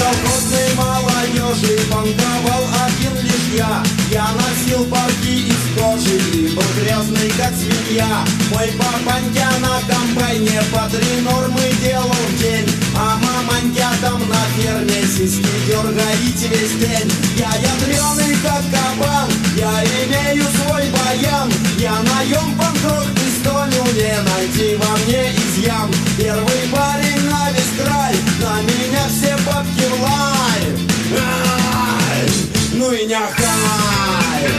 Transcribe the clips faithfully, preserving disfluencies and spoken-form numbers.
колхозной молодежи банковал один лишь я. Я носил парки из кожи и был грязный, как свинья. Мой папанька на комбайне по три нормы делал в день, а мамонька там на ферме сиськи дергает весь день. Я ядреный, как кабан, я имею свой баян. Я наем панк-рок пистолю, не найти во мне изъян. Первый парень на весь край, на меня все бабки в лай. Ай, ну и няхай.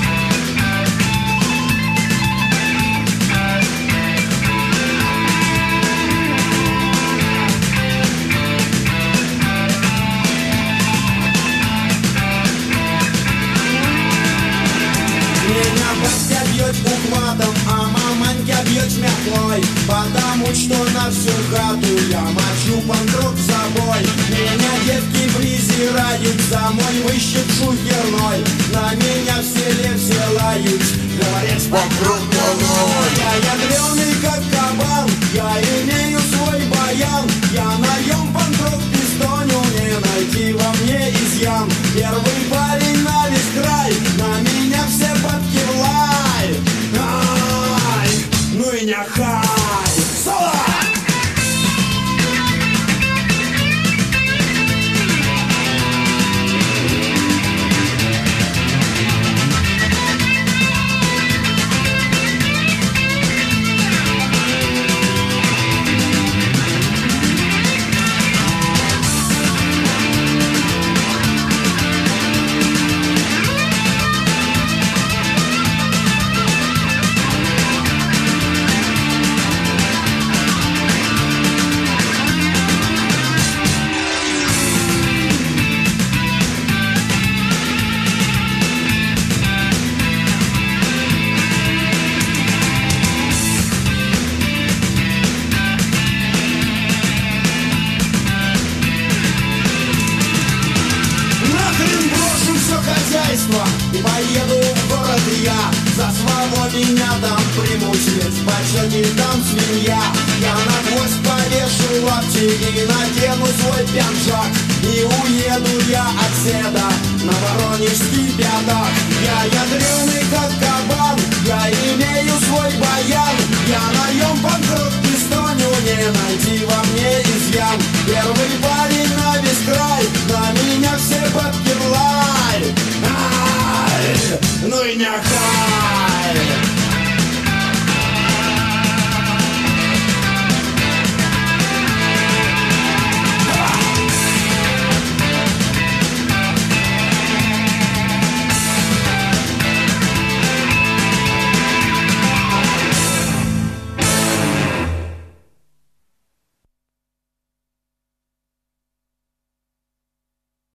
Меня батя бьет ухватом, а маманька бьет шмяклой, потому что на всю хату я мочу панк-рок с собой. Меня девки презирают, за мой выщет шухерной. На меня в селе все лают, говорят, панк-рок долой. Я ядреный, как кабан, я имею свой баян. Я наем панк-рок пистоню, не найти во мне изъян. Первый парень на весь край, на меня все бабки в лай. Ай, ну и няхай. Соло! И поеду в город я, за славу меня там примут, ведь в почете там свинья. Я на гвоздь повешу лапти и надену свой пиджак, и уеду я отседа на воронежский пятак. Я ядреный, как кабан, я имею свой